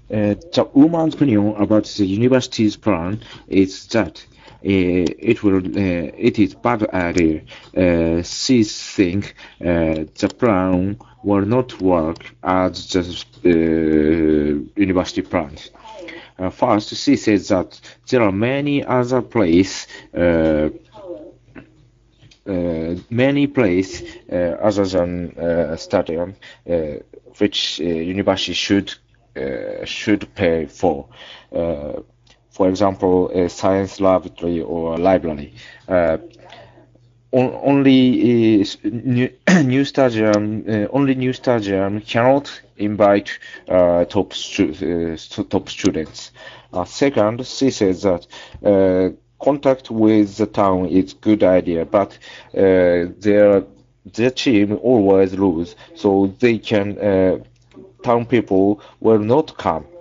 The woman's opinion about the university's plan is that it is bad idea. She think the plan will not work as the university plans. First, she says that there are many places other than stadium, which university should pay for. Uh, for example, a science laboratory or library. Only new stadium cannot invite top students. Second, she says that contact with the town is good idea, but their team always lose, so they can town people will not come.